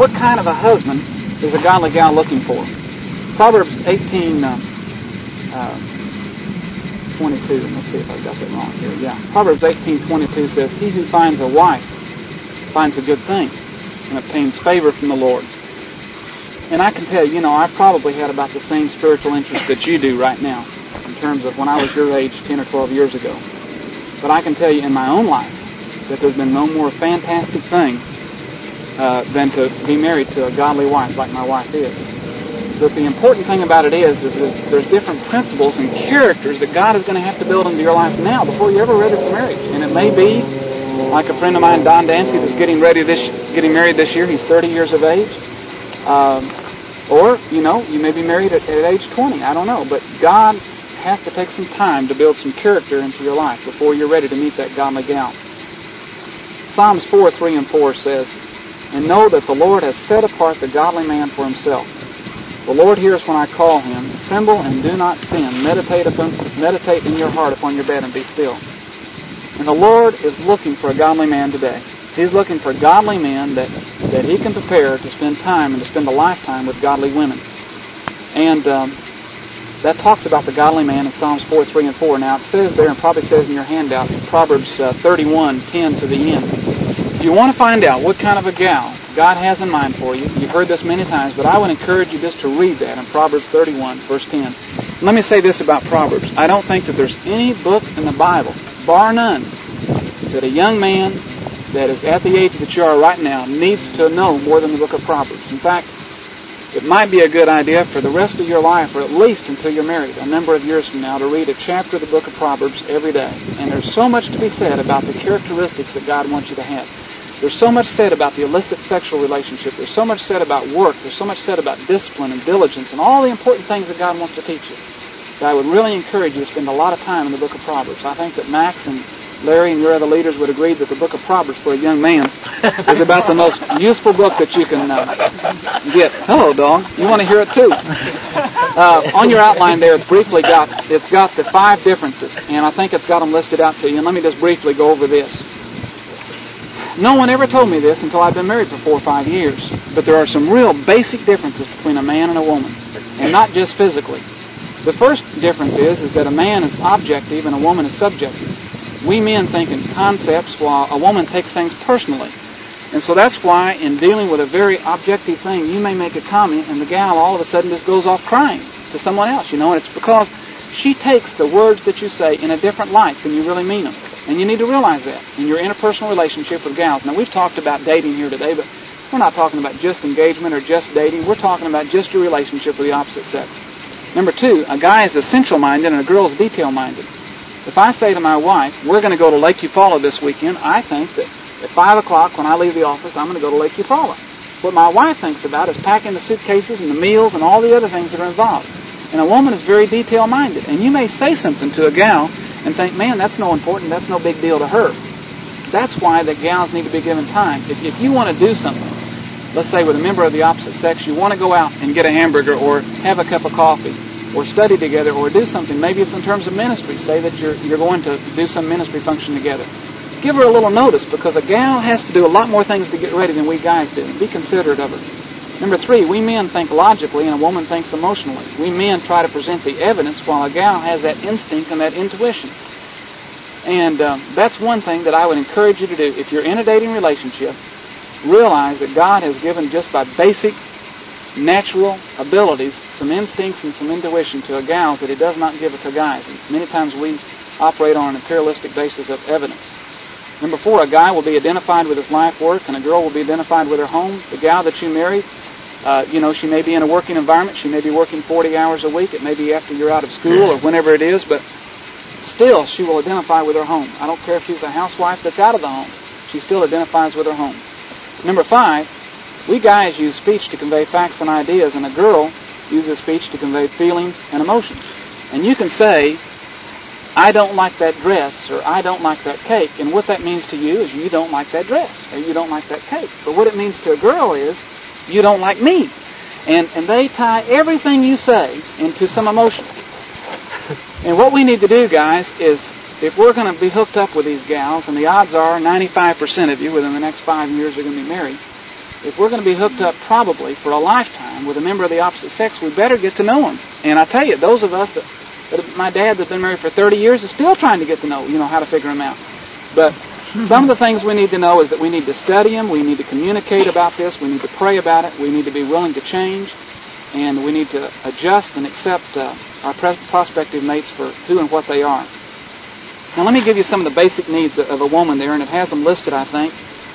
What kind of a husband is a godly gal looking for? Proverbs 18, 22. Let's see if I got that wrong here. Yeah. Proverbs 18:22 says, "He who finds a wife finds a good thing and obtains favor from the Lord." And I can tell you, I probably had about the same spiritual interest that you do right now in terms of when I was your age 10 or 12 years ago. But I can tell you in my own life that there's been no more fantastic thing than to be married to a godly wife like my wife is. But the important thing about it is that there's different principles and characters that God is going to have to build into your life now before you're ever ready for marriage. And it may be like a friend of mine, Don Dancy, that's getting married this year. He's 30 years of age. Or, you may be married at age 20. I don't know. But God has to take some time to build some character into your life before you're ready to meet that godly gal. Psalms 4:3 and 4 says, "And know that the Lord has set apart the godly man for himself. The Lord hears when I call him. Tremble and do not sin. Meditate in your heart upon your bed and be still." And the Lord is looking for a godly man today. He's looking for godly men that he can prepare to spend time and to spend a lifetime with godly women. And that talks about the godly man in Psalms 4:3 and 4. Now it says there, and probably says in your handout, Proverbs 31:10 to the end. If you want to find out what kind of a gal God has in mind for you, you've heard this many times, but I would encourage you just to read that in Proverbs 31, verse 10. Let me say this about Proverbs. I don't think that there's any book in the Bible, bar none, that a young man that is at the age that you are right now needs to know more than the book of Proverbs. In fact, it might be a good idea for the rest of your life, or at least until you're married, a number of years from now, to read a chapter of the book of Proverbs every day. And there's so much to be said about the characteristics that God wants you to have. There's so much said about the illicit sexual relationship. There's so much said about work. There's so much said about discipline and diligence and all the important things that God wants to teach you. So I would really encourage you to spend a lot of time in the book of Proverbs. I think that Max and Larry and your other leaders would agree that the book of Proverbs for a young man is about the most useful book that you can get. Hello, dog. You want to hear it too? On your outline there, it's got the 5 differences, and I think it's got them listed out to you. And let me just briefly go over this. No one ever told me this until I've been married for 4 or 5 years, but there are some real basic differences between a man and a woman, and not just physically. The first difference is that a man is objective and a woman is subjective. We men think in concepts while a woman takes things personally. And so that's why in dealing with a very objective thing, you may make a comment and the gal all of a sudden just goes off crying to someone else, and it's because she takes the words that you say in a different light than you really mean them. And you need to realize that in your interpersonal relationship with gals. Now, we've talked about dating here today, but we're not talking about just engagement or just dating. We're talking about just your relationship with the opposite sex. Number 2, a guy is essential-minded and a girl is detail-minded. If I say to my wife, we're going to go to Lake Eufaula this weekend, I think that at 5 o'clock when I leave the office, I'm going to go to Lake Eufaula. What my wife thinks about is packing the suitcases and the meals and all the other things that are involved. And a woman is very detail-minded. And you may say something to a gal and think, man, that's no important, that's no big deal to her. That's why the gals need to be given time. If you want to do something, let's say with a member of the opposite sex, you want to go out and get a hamburger or have a cup of coffee or study together or do something. Maybe it's in terms of ministry. Say that you're going to do some ministry function together. Give her a little notice, because a gal has to do a lot more things to get ready than we guys do. Be considerate of her. Number 3, we men think logically and a woman thinks emotionally. We men try to present the evidence while a gal has that instinct and that intuition. And that's one thing that I would encourage you to do. If you're in a dating relationship, realize that God has given, just by basic natural abilities, some instincts and some intuition to a gal that He does not give it to guys. And many times we operate on an imperialistic basis of evidence. Number 4, a guy will be identified with his life work and a girl will be identified with her home. The gal that you marry, she may be in a working environment. She may be working 40 hours a week. It may be after you're out of school or whenever it is, but still she will identify with her home. I don't care if she's a housewife that's out of the home. She still identifies with her home. Number 5, we guys use speech to convey facts and ideas, and a girl uses speech to convey feelings and emotions. And you can say, I don't like that dress, or I don't like that cake. And what that means to you is you don't like that dress, or you don't like that cake. But what it means to a girl is you don't like me. And they tie everything you say into some emotion. And what we need to do, guys, is if we're going to be hooked up with these gals, and the odds are 95% of you within the next 5 years are going to be married, if we're going to be hooked up probably for a lifetime with a member of the opposite sex, we better get to know them. And I tell you, those of us my dad that's been married for 30 years is still trying to get to know, how to figure them out. But some of the things we need to know is that we need to study them, we need to communicate about this, we need to pray about it, we need to be willing to change, and we need to adjust and accept our prospective mates for who and what they are. Now let me give you some of the basic needs of a woman there, and it has them listed, I think.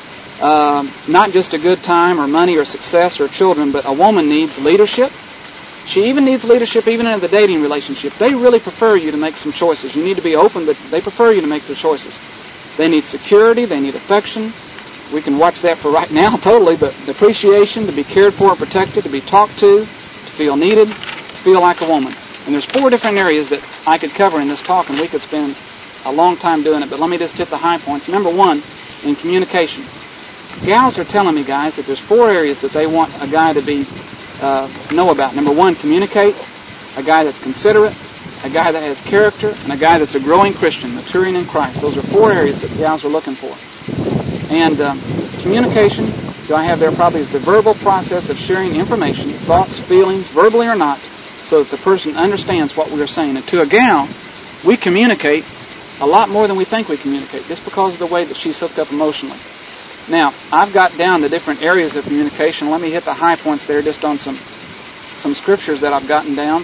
Not just a good time or money or success or children, but a woman needs leadership. She even needs leadership even in the dating relationship. They really prefer you to make some choices. You need to be open, but they prefer you to make the choices. They need security. They need affection. We can watch that for right now totally, but appreciation, to be cared for and protected, to be talked to feel needed, to feel like a woman. And there's 4 different areas that I could cover in this talk, and we could spend a long time doing it, but let me just hit the high points. Number 1, in communication. Gals are telling me, guys, that there's 4 areas that they want a guy to be know about. Number 1, communicate. A guy that's considerate. A guy that has character. And a guy that's a growing Christian, maturing in Christ. Those are 4 areas that gals are looking for. And communication, do I have there probably, is the verbal process of sharing information, thoughts, feelings, verbally or not, so that the person understands what we are saying. And to a gal, we communicate a lot more than we think we communicate, just because of the way that she's hooked up emotionally. Now, I've got down the different areas of communication. Let me hit the high points there just on some scriptures that I've gotten down.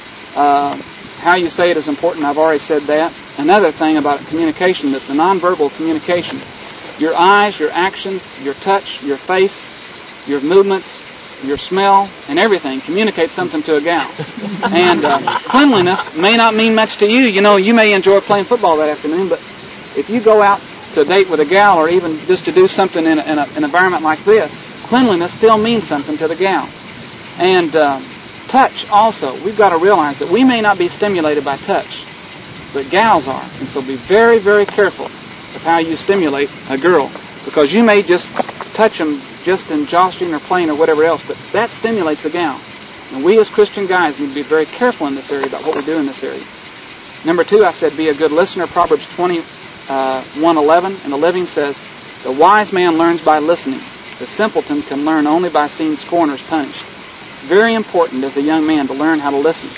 How you say it is important. I've already said that. Another thing about communication, that the nonverbal communication, your eyes, your actions, your touch, your face, your movements, your smell, and everything communicate something to a gal. And cleanliness may not mean much to you. You may enjoy playing football that afternoon, but if you go out to date with a gal, or even just to do something in an environment like this, cleanliness still means something to the gal. And touch also. We've got to realize that we may not be stimulated by touch, but gals are. And so be very, very careful of how you stimulate a girl, because you may just touch them just in jostling or playing or whatever else, but that stimulates a gal. And we as Christian guys need to be very careful in this area about what we do in this area. Number 2, I said be a good listener. Proverbs 21:11 in the Living says, "The wise man learns by listening. The simpleton can learn only by seeing scorners punished." It's very important as a young man to learn how to listen.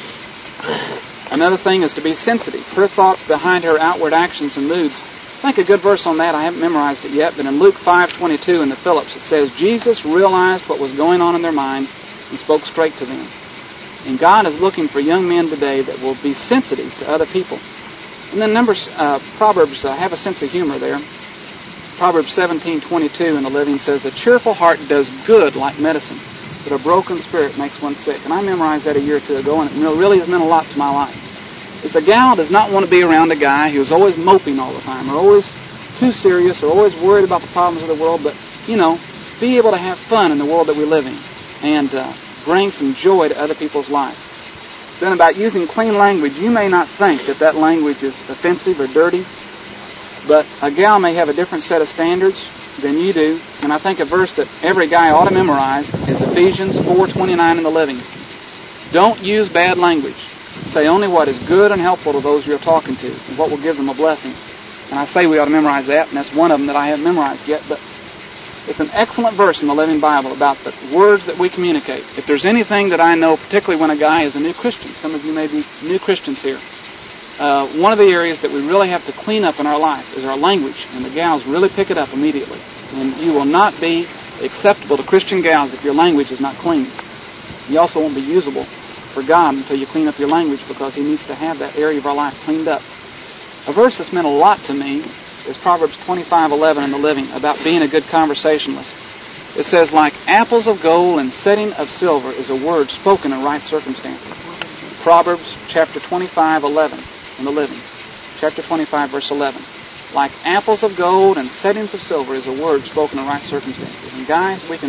Another thing is to be sensitive. Her thoughts behind her outward actions and moods. I think a good verse on that, I haven't memorized it yet, but in Luke 5:22 in the Phillips it says, Jesus realized what was going on in their minds and spoke straight to them. And God is looking for young men today that will be sensitive to other people. And then Proverbs have a sense of humor there. Proverbs 17:22 in the Living says, "A cheerful heart does good like medicine, but a broken spirit makes one sick." And I memorized that a year or 2 ago, and it really has meant a lot to my life. If a gal does not want to be around a guy who's always moping all the time, or always too serious, or always worried about the problems of the world, but, be able to have fun in the world that we live in, and bring some joy to other people's life. Then about using clean language, you may not think that language is offensive or dirty, but a gal may have a different set of standards than you do, and I think a verse that every guy ought to memorize is Ephesians 4:29 in the Living. Don't use bad language. Say only what is good and helpful to those you're talking to, and what will give them a blessing. And I say we ought to memorize that, and that's one of them that I haven't memorized yet, but it's an excellent verse in the Living Bible about the words that we communicate. If there's anything that I know, particularly when a guy is a new Christian, some of you may be new Christians here, one of the areas that we really have to clean up in our life is our language, and the gals really pick it up immediately. And you will not be acceptable to Christian gals if your language is not clean. You also won't be usable for God until you clean up your language, because He needs to have that area of our life cleaned up. A verse that's meant a lot to me is Proverbs 25:11 in the Living about being a good conversationalist. It says, "Like apples of gold and setting of silver is a word spoken in right circumstances." Proverbs chapter 25:11 in the Living. Chapter 25, verse 11. "Like apples of gold and settings of silver is a word spoken in right circumstances." And guys, we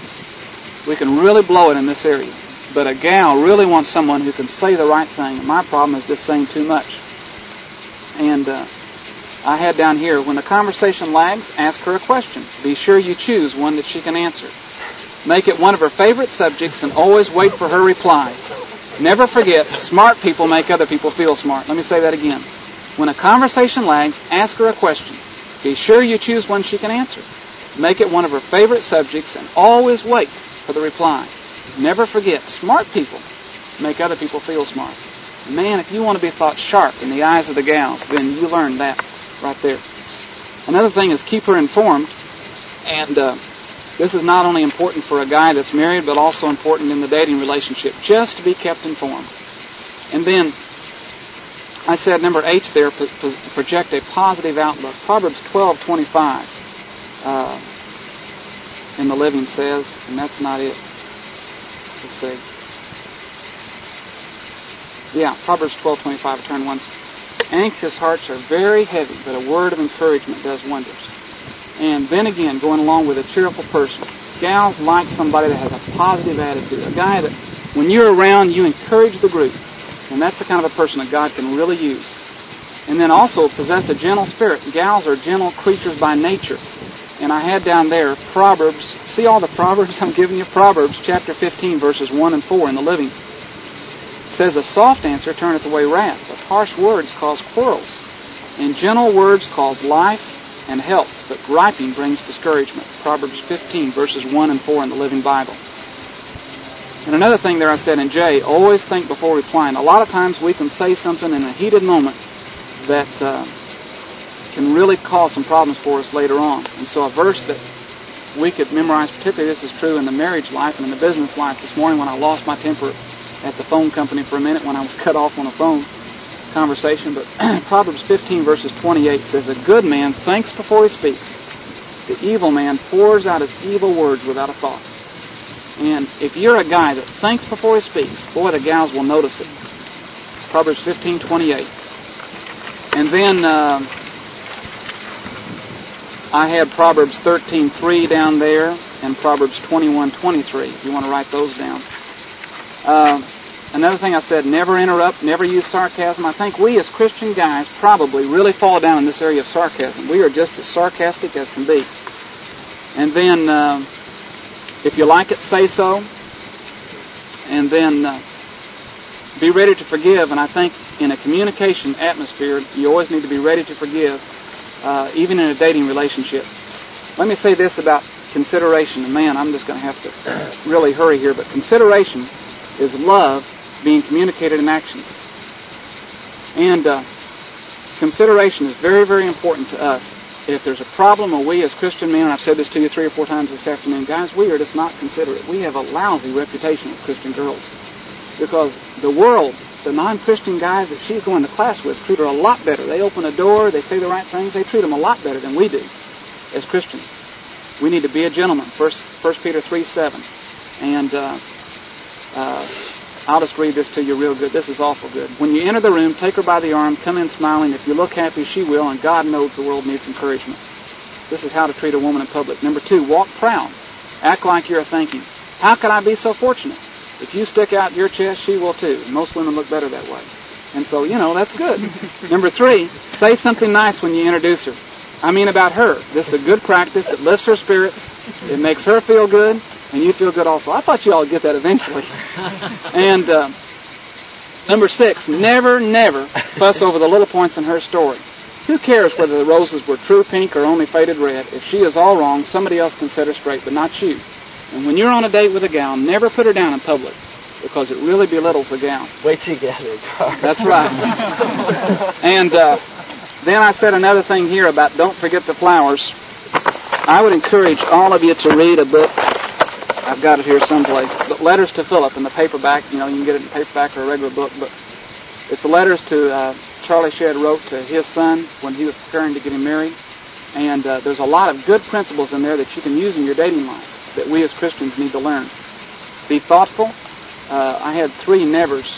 can really blow it in this area. But a gal really wants someone who can say the right thing. And my problem is just saying too much. And I had down here, when the conversation lags, ask her a question. Be sure you choose one that she can answer. Make it one of her favorite subjects and always wait for her reply. Never forget, smart people make other people feel smart. Let me say that again. When a conversation lags, ask her a question. Be sure you choose one she can answer. Make it one of her favorite subjects and always wait for the reply. Never forget, smart people make other people feel smart. Man, if you want to be thought sharp in the eyes of the gals, then you learn that right there. Another thing is keep her informed. And this is not only important for a guy that's married, but also important in the dating relationship, just to be kept informed. And then, I said number 8 there, project a positive outlook. Proverbs 12:25 in the Living says, and that's not it. Let's see. Yeah, Proverbs 12:25, turn once. Anxious hearts are very heavy, but a word of encouragement does wonders. And then again, going along with a cheerful person. Gals like somebody that has a positive attitude. A guy that, when you're around, you encourage the group. And that's the kind of a person that God can really use. And then also possess a gentle spirit. Gals are gentle creatures by nature. And I had down there Proverbs. See all the Proverbs I'm giving you? Proverbs chapter 15, verses 1 and 4 in the Living. It says, a soft answer turneth away wrath, but harsh words cause quarrels. And gentle words cause life and health, but griping brings discouragement. Proverbs 15, verses 1 and 4 in the Living Bible. And another thing there I said in J, always think before replying. A lot of times we can say something in a heated moment that can really cause some problems for us later on. And so a verse that we could memorize, particularly this is true in the marriage life and in the business life this morning when I lost my temper at the phone company for a minute when I was cut off on a phone conversation. But Proverbs 15, verses 28 says, a good man thinks before he speaks. The evil man pours out his evil words without a thought. And if you're a guy that thinks before he speaks, boy, the gals will notice it. Proverbs 15:28. And then I had Proverbs 13:3 down there and Proverbs 21:23, if you want to write those down. Another thing I said, never interrupt, never use sarcasm. I think we as Christian guys probably really fall down in this area of sarcasm. We are just as sarcastic as can be. And then if you like it, say so. And then be ready to forgive. And I think in a communication atmosphere, you always need to be ready to forgive, even in a dating relationship. Let me say this about consideration. And man, I'm just going to have to really hurry here. But consideration is love being communicated in actions. And consideration is very, very important to us. If there's a problem, or we as Christian men, and I've said this to you 3 or 4 times this afternoon, guys, we are just not considerate. We have a lousy reputation with Christian girls. Because the world, the non-Christian guys that she's going to class with, treat her a lot better. They open a door, they say the right things, they treat them a lot better than we do as Christians. We need to be a gentleman. 1 Peter 3:7. And I'll just read this to you real good. This is awful good. When you enter the room, take her by the arm, come in smiling. If you look happy, she will, and God knows the world needs encouragement. This is how to treat a woman in public. Number 2, walk proud. Act like you're thinking, how could I be so fortunate? If you stick out your chest, she will too. Most women look better that way. And so, that's good. Number 3, say something nice when you introduce her. I mean about her. This is a good practice. It lifts her spirits. It makes her feel good. And you feel good also. I thought you all would get that eventually. And number 6, never fuss over the little points in her story. Who cares whether the roses were true pink or only faded red? If she is all wrong, somebody else can set her straight, but not you. And when you're on a date with a gal, never put her down in public, because it really belittles the gal. Wait till you get in the car. That's right. And then I said another thing here about don't forget the flowers. I would encourage all of you to read a book. I've got it here someplace. But Letters to Philip in the paperback. You can get it in paperback or a regular book. But it's the letters to Charlie Shedd wrote to his son when he was preparing to get him married. And there's a lot of good principles in there that you can use in your dating life that we as Christians need to learn. Be thoughtful. I had 3 nevers.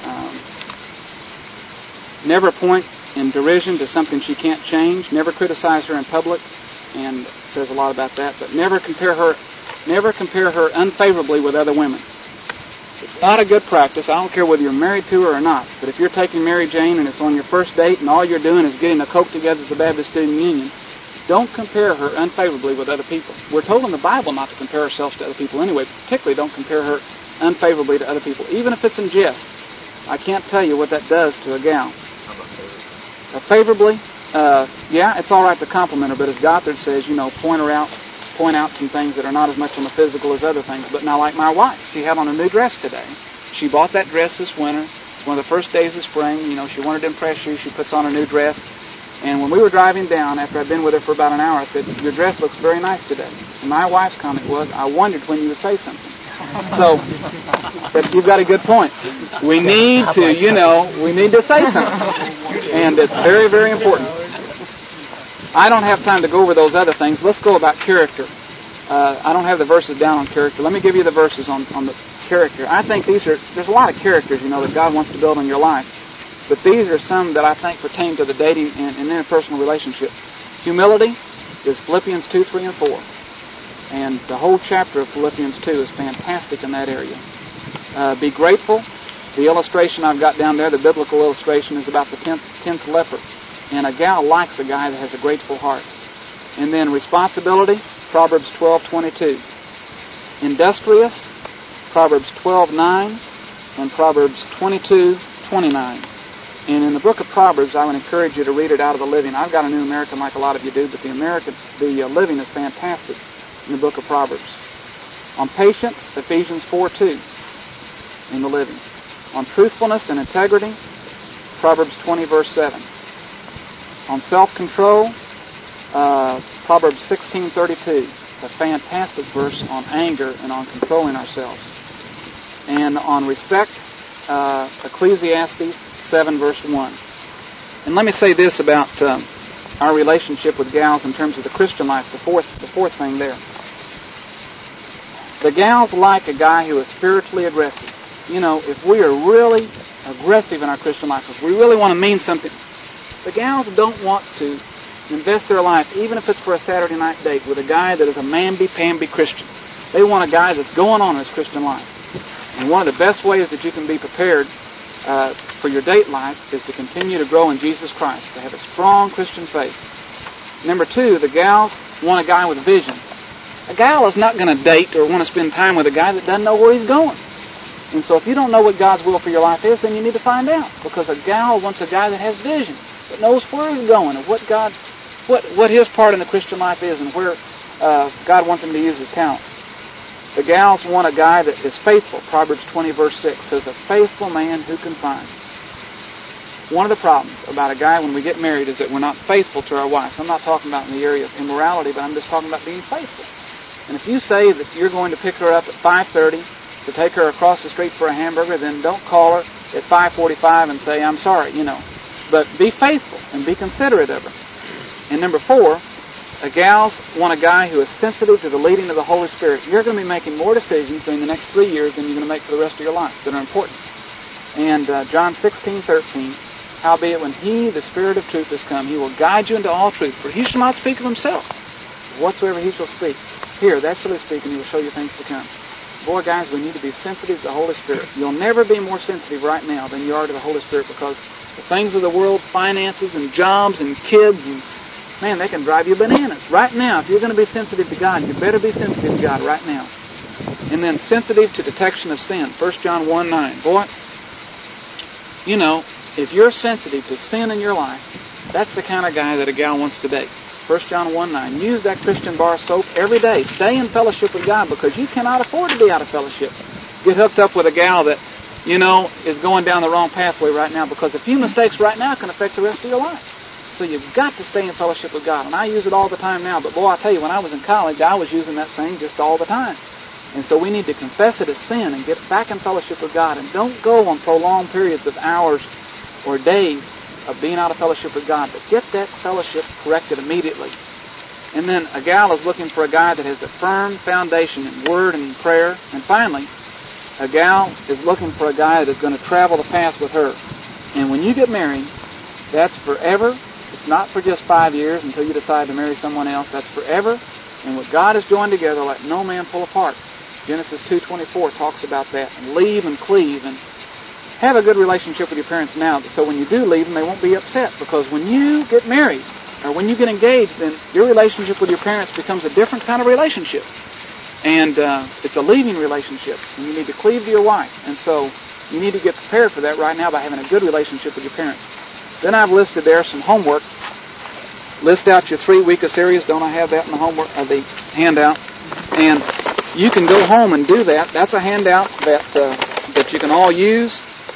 Never point in derision to something she can't change. Never criticize her in public. And it says a lot about that. But never compare her unfavorably with other women. It's not a good practice. I don't care whether you're married to her or not. But if you're taking Mary Jane and it's on your first date and all you're doing is getting a Coke together at the Baptist Student Union, don't compare her unfavorably with other people. We're told in the Bible not to compare ourselves to other people anyway. Particularly don't compare her unfavorably to other people. Even if it's in jest. I can't tell you what that does to a gal. How about favorably? Favorably? Yeah, it's all right to compliment her, but as Gothard says, point her out point out some things that are not as much on the physical as other things. But now, like my wife, she had on a new dress today. She bought that dress this winter. It's one of the first days of spring. You know, she wanted to impress you. She puts on a new dress. And when we were driving down, after I'd been with her for about an hour, I said, "Your dress looks very nice today." And my wife's comment was, "I wondered when you would say something." So, but you've got a good point. We need to, we need to say something. And it's very, very important. I don't have time to go over those other things. Let's go about character. I don't have the verses down on character. Let me give you the verses on the character. I think there's a lot of characters, that God wants to build in your life. But these are some that I think pertain to the dating and interpersonal relationship. Humility is Philippians 2, 3, and 4. And the whole chapter of Philippians 2 is fantastic in that area. Be grateful. The illustration I've got down there, the biblical illustration, is about the 10th leper. And a gal likes a guy that has a grateful heart. And then responsibility, Proverbs 12:22. Industrious, Proverbs 12:9, and Proverbs 22:29. And in the book of Proverbs, I would encourage you to read it out of the Living. I've got a New American like a lot of you do, but the Living is fantastic in the book of Proverbs. On patience, Ephesians 4:2 in the Living. On truthfulness and integrity, Proverbs 20, verse 7. On self-control, Proverbs 16:32. It's a fantastic verse on anger and on controlling ourselves. And on respect, Ecclesiastes 7, verse 1. And let me say this about our relationship with gals in terms of the Christian life, the fourth thing there. The gals like a guy who is spiritually aggressive. If we are really aggressive in our Christian life, if we really want to mean something, the gals don't want to invest their life, even if it's for a Saturday night date, with a guy that is a mamby-pamby Christian. They want a guy that's going on in his Christian life. And one of the best ways that you can be prepared for your date life is to continue to grow in Jesus Christ, to have a strong Christian faith. Number 2, the gals want a guy with vision. A gal is not going to date or want to spend time with a guy that doesn't know where he's going. And so if you don't know what God's will for your life is, then you need to find out. Because a gal wants a guy that has vision, that knows where he's going and what his part in the Christian life is and where God wants him to use his talents. The gals want a guy that is faithful. Proverbs 20, verse 6 says, "A faithful man who can find." One of the problems about a guy when we get married is that we're not faithful to our wives. I'm not talking about in the area of immorality, but I'm just talking about being faithful. And if you say that you're going to pick her up at 5:30 to take her across the street for a hamburger, then don't call her at 5:45 and say, "I'm sorry," But be faithful and be considerate of her. And number 4, gals want a guy who is sensitive to the leading of the Holy Spirit. You're going to be making more decisions during the next 3 years than you're going to make for the rest of your life that are important. And John 16:13, "Howbeit when He, the Spirit of truth, is come, He will guide you into all truth. For He shall not speak of Himself. Whatsoever He shall speak, here, that shall He speak, and He will show you things to come." Boy, guys, we need to be sensitive to the Holy Spirit. You'll never be more sensitive right now than you are to the Holy Spirit, because the things of the world, finances and jobs and kids, and man, they can drive you bananas. Right now, if you're going to be sensitive to God, you better be sensitive to God right now. And then sensitive to detection of sin. 1 John 1:9. Boy, if you're sensitive to sin in your life, that's the kind of guy that a gal wants to date. 1 John 1:9. Use that Christian bar soap every day. Stay in fellowship with God, because you cannot afford to be out of fellowship. Get hooked up with a gal that, is going down the wrong pathway right now, because a few mistakes right now can affect the rest of your life. So you've got to stay in fellowship with God. And I use it all the time now, but boy, I tell you, when I was in college, I was using that thing just all the time. And so we need to confess it as sin and get back in fellowship with God. And don't go on prolonged periods of hours or days of being out of fellowship with God, but get that fellowship corrected immediately. And then a gal is looking for a guy that has a firm foundation in word and in prayer. And finally, a gal is looking for a guy that is going to travel the path with her. And when you get married, that's forever. It's not for just 5 years until you decide to marry someone else. That's forever. And what God has joined together, let no man pull apart. Genesis 2:24 talks about that. And leave and cleave, and have a good relationship with your parents now, so when you do leave them, they won't be upset. Because when you get married, or when you get engaged, then your relationship with your parents becomes a different kind of relationship. And it's a leaving relationship. And you need to cleave to your wife. And so you need to get prepared for that right now by having a good relationship with your parents. Then I've listed there some homework list out your 3 weakest areas. Don't I have that in the homework, the handout? And you can go home and do that. That's a handout that you can all use.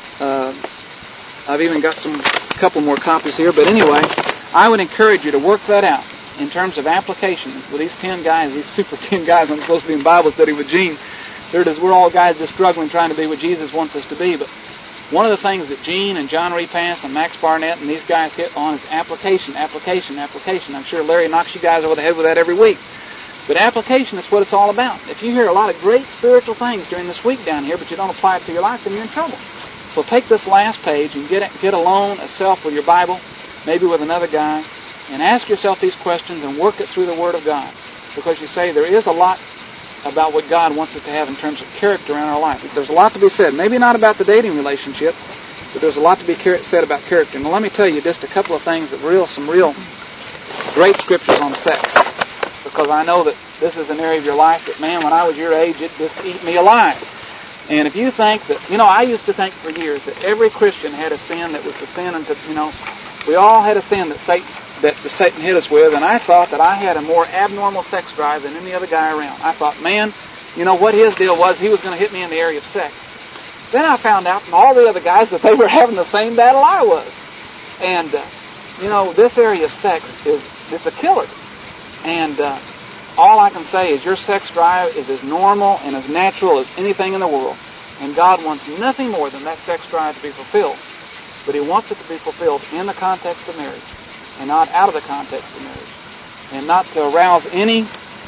I've even got a couple more copies here. But anyway, I would encourage you to work that out in terms of application with these 10 guys, these super 10 guys. I'm supposed to be in Bible study with Gene. We're all guys just struggling trying to be what Jesus wants us to be. But one of the things that Gene and John Repass and Max Barnett and these guys hit on is application, application, application. I'm sure Larry knocks you guys over the head with that every week. But application is what it's all about. If you hear a lot of great spiritual things during this week down here, but you don't apply it to your life, then you're in trouble. So take this last page and get alone, a self with your Bible, maybe with another guy, and ask yourself these questions and work it through the Word of God. Because you say there is a lot about what God wants us to have in terms of character in our life. There's a lot to be said. Maybe not about the dating relationship, but there's a lot to be said about character. Now let me tell you just a couple of things some real great scriptures on sex. Because I know that this is an area of your life that, man, when I was your age, it just ate me alive. And if you think that, I used to think for years that every Christian had a sin that was the sin, and we all had a sin that Satan hit us with, and I thought that I had a more abnormal sex drive than any other guy around. I thought, man, what his deal was, he was going to hit me in the area of sex. Then I found out from all the other guys that they were having the same battle I was. And, this area of sex it's a killer. And all I can say is your sex drive is as normal and as natural as anything in the world. And God wants nothing more than that sex drive to be fulfilled. But He wants it to be fulfilled in the context of marriage, and not out of the context of marriage, and not to arouse any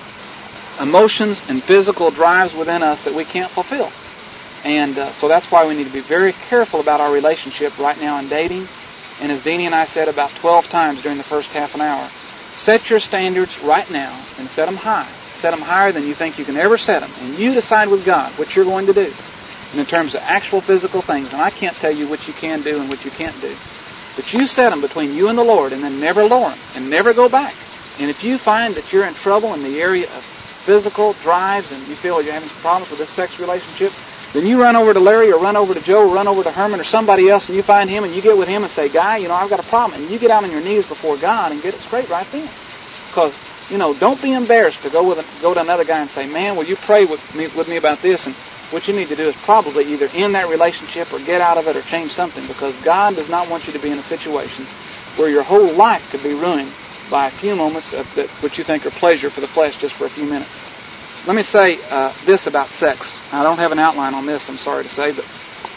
emotions and physical drives within us that we can't fulfill. And so that's why we need to be very careful about our relationship right now in dating. And as Deanie and I said about 12 times during the first half an hour, set your standards right now and set them high. Set them higher than you think you can ever set them. And you decide with God what you're going to do. And in terms of actual physical things, and I can't tell you what you can do and what you can't do. But you set them between you and the Lord, and then never lower them, and never go back. And if you find that you're in trouble in the area of physical drives, and you feel you're having some problems with this sex relationship, then you run over to Larry, or run over to Joe, or run over to Herman, or somebody else, and you find him, and you get with him and say, Guy, I've got a problem. And you get out on your knees before God and get it straight right then. Because, don't be embarrassed to go to another guy and say, man, will you pray with me about this? And what you need to do is probably either end that relationship or get out of it or change something, because God does not want you to be in a situation where your whole life could be ruined by a few moments of what you think are pleasure for the flesh just for a few minutes. Let me say this about sex. I don't have an outline on this, I'm sorry to say, but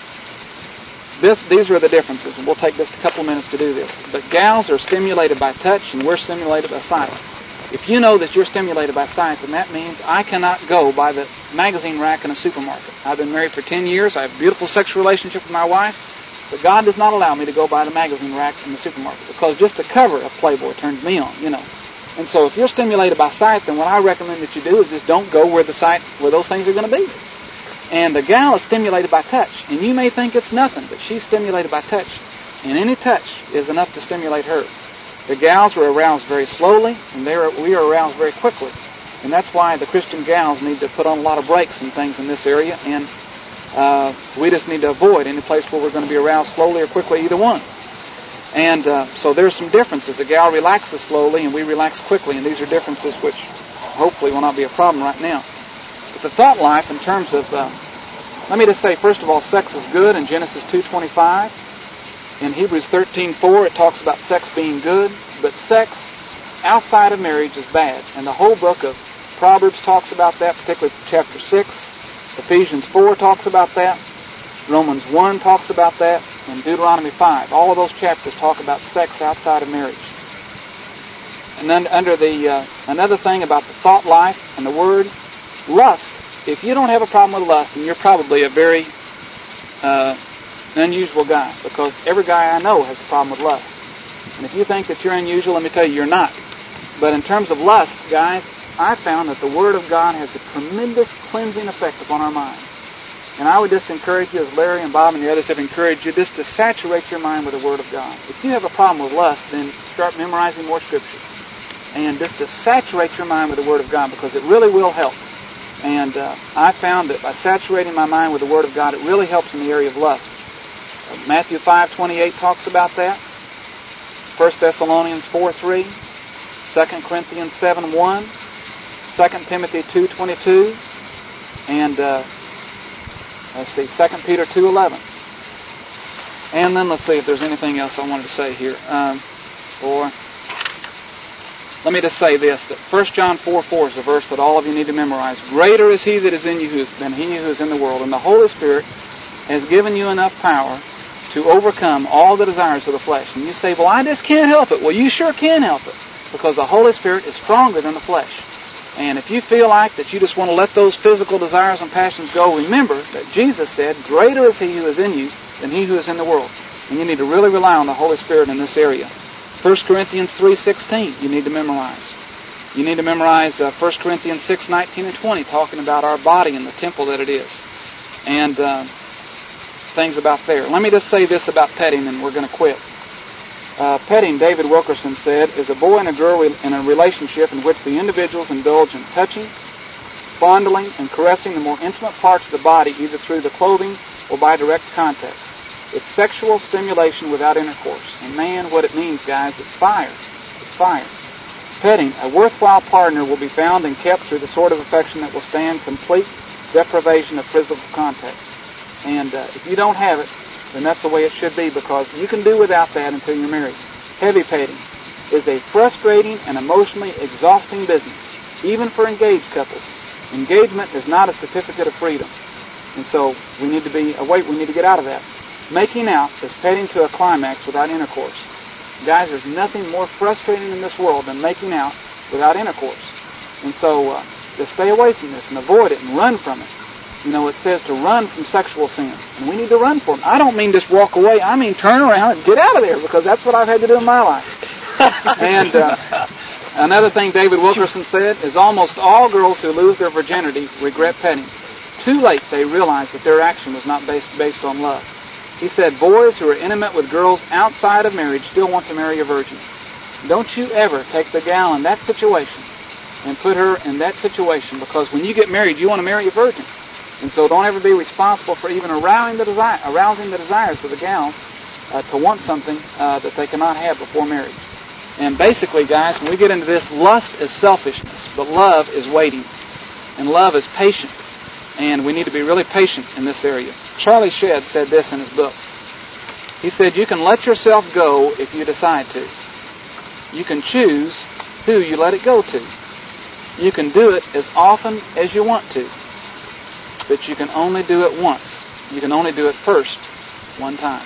these are the differences, and we'll take just a couple of minutes to do this. But gals are stimulated by touch, and we're stimulated by sight. If you know that you're stimulated by sight, then that means I cannot go by the magazine rack in a supermarket. I've been married for 10 years. I have a beautiful sexual relationship with my wife. But God does not allow me to go by the magazine rack in the supermarket, because just the cover of Playboy turns me on, And so if you're stimulated by sight, then what I recommend that you do is just don't go where those things are going to be. And the gal is stimulated by touch. And you may think it's nothing, but she's stimulated by touch. And any touch is enough to stimulate her. The gals are aroused very slowly, and we are aroused very quickly. And that's why the Christian gals need to put on a lot of brakes and things in this area, and we just need to avoid any place where we're going to be aroused slowly or quickly, either one. And so there's some differences. A gal relaxes slowly, and we relax quickly, and these are differences which hopefully will not be a problem right now. But the thought life in terms of, let me just say, first of all, sex is good in Genesis 2:25. In Hebrews 13:4, it talks about sex being good, but sex outside of marriage is bad. And the whole book of Proverbs talks about that, particularly chapter 6. Ephesians 4 talks about that. Romans 1 talks about that. And Deuteronomy 5. All of those chapters talk about sex outside of marriage. And then under another thing about the thought life and the word, lust. If you don't have a problem with lust, then you're probably a very unusual guy, because every guy I know has a problem with lust. And if you think that you're unusual, let me tell you, you're not. But in terms of lust, guys, I found that the Word of God has a tremendous cleansing effect upon our mind. And I would just encourage you, as Larry and Bob and the others have encouraged you, just to saturate your mind with the Word of God. If you have a problem with lust, then start memorizing more Scripture. And just to saturate your mind with the Word of God, because it really will help. And I found that by saturating my mind with the Word of God, it really helps in the area of lust. Matthew 5:28 talks about that. 1 Thessalonians 4:3. 2 Corinthians 7:1, 2 Timothy 2:22, and 2 Peter 2:11. And then let's see if there's anything else I wanted to say here. Let me just say this, that 1 John 4:4 is a verse that all of you need to memorize. Greater is He that is in you than he who is in the world, and the Holy Spirit has given you enough power to overcome all the desires of the flesh. And you say, well, I just can't help it. Well, you sure can help it, because the Holy Spirit is stronger than the flesh. And if you feel like that you just want to let those physical desires and passions go, remember that Jesus said, greater is He who is in you than he who is in the world. And you need to really rely on the Holy Spirit in this area. 1 Corinthians 3:16 you need to memorize. You need to memorize 1 Corinthians 6:19 and 20, talking about our body and the temple that it is. And things about there. Let me just say this about petting, and we're going to quit. Petting, David Wilkerson said, is a boy and a girl in a relationship in which the individuals indulge in touching, fondling, and caressing the more intimate parts of the body, either through the clothing or by direct contact. It's sexual stimulation without intercourse. And man, what it means, guys, it's fire. It's fire. Petting, a worthwhile partner will be found and kept through the sort of affection that will stand complete deprivation of physical contact. And if you don't have it, then that's the way it should be, because you can do without that until you're married. Heavy petting is a frustrating and emotionally exhausting business, even for engaged couples. Engagement is not a certificate of freedom. And so we need to be awake. We need to get out of that. Making out is petting to a climax without intercourse. Guys, there's nothing more frustrating in this world than making out without intercourse. And so just stay away from this and avoid it and run from it. You know, it says to run from sexual sin. And we need to run from it. I don't mean just walk away. I mean turn around and get out of there, because that's what I've had to do in my life. And another thing David Wilkerson said is almost all girls who lose their virginity regret petting. Too late they realize that their action was not based on love. He said, boys who are intimate with girls outside of marriage still want to marry a virgin. Don't you ever take the gal in that situation and put her in that situation, because when you get married, you want to marry a virgin. And so don't ever be responsible for even arousing the desires of the gals to want something that they cannot have before marriage. And basically, guys, when we get into this, lust is selfishness, but love is waiting. And love is patient. And we need to be really patient in this area. Charlie Shedd said this in his book. He said, you can let yourself go if you decide to. You can choose who you let it go to. You can do it as often as you want to. But you can only do it once. You can only do it first, one time.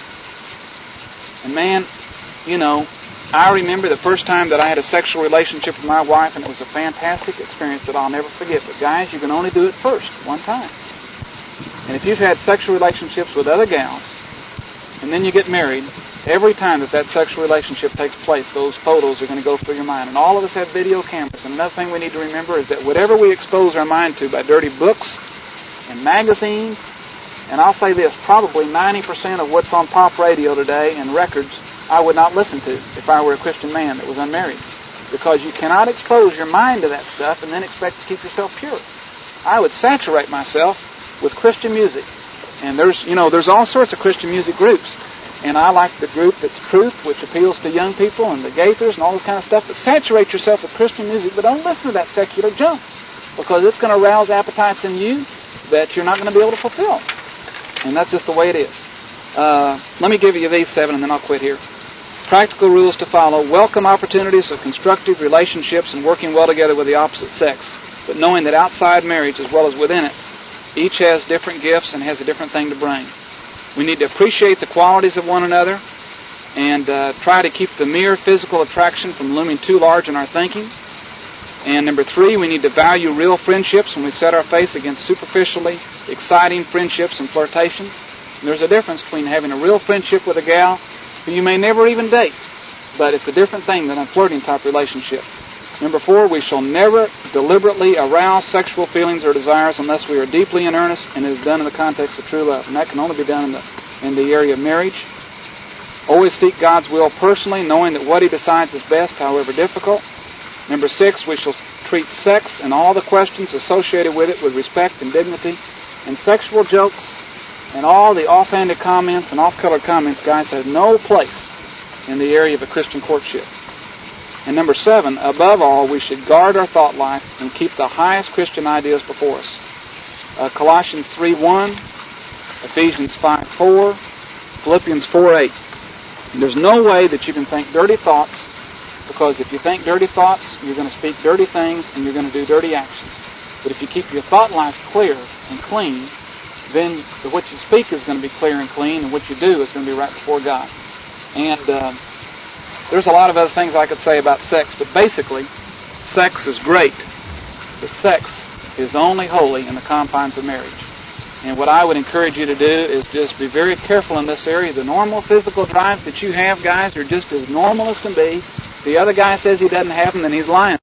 And man, you know, I remember the first time that I had a sexual relationship with my wife, and it was a fantastic experience that I'll never forget. But guys, you can only do it first, one time. And if you've had sexual relationships with other gals, and then you get married, every time that sexual relationship takes place, those photos are going to go through your mind. And all of us have video cameras. And another thing we need to remember is that whatever we expose our mind to by dirty books and magazines, and I'll say this, probably 90% of what's on pop radio today and records, I would not listen to if I were a Christian man that was unmarried. Because you cannot expose your mind to that stuff and then expect to keep yourself pure. I would saturate myself with Christian music. And there's all sorts of Christian music groups. And I like the group that's Truth, which appeals to young people, and the Gaithers and all this kind of stuff. But saturate yourself with Christian music, but don't listen to that secular junk, because it's going to arouse appetites in you that you're not going to be able to fulfill. And that's just the way it is. Let me give you these 7 and then I'll quit here. Practical rules to follow. Welcome opportunities of constructive relationships and working well together with the opposite sex, but knowing that outside marriage as well as within it, each has different gifts and has a different thing to bring. We need to appreciate the qualities of one another and try to keep the mere physical attraction from looming too large in our thinking. And number 3, we need to value real friendships when we set our face against superficially exciting friendships and flirtations. And there's a difference between having a real friendship with a gal who you may never even date, but it's a different thing than a flirting type relationship. Number 4, we shall never deliberately arouse sexual feelings or desires unless we are deeply in earnest and it is done in the context of true love. And that can only be done in the area of marriage. Always seek God's will personally, knowing that what He decides is best, however difficult. Number 6, we shall treat sex and all the questions associated with it with respect and dignity. And sexual jokes and all the offhanded comments and off-color comments, guys, have no place in the area of a Christian courtship. And number 7, above all, we should guard our thought life and keep the highest Christian ideas before us. Colossians 3:1, Ephesians 5:4, Philippians 4:8. There's no way that you can think dirty thoughts, because if you think dirty thoughts, you're going to speak dirty things and you're going to do dirty actions. But if you keep your thought life clear and clean, then what you speak is going to be clear and clean, and what you do is going to be right before God. And there's a lot of other things I could say about sex, but basically, sex is great, but sex is only holy in the confines of marriage. And what I would encourage you to do is just be very careful in this area. The normal physical drives that you have, guys, are just as normal as can be. If the other guy says he doesn't have them, then he's lying.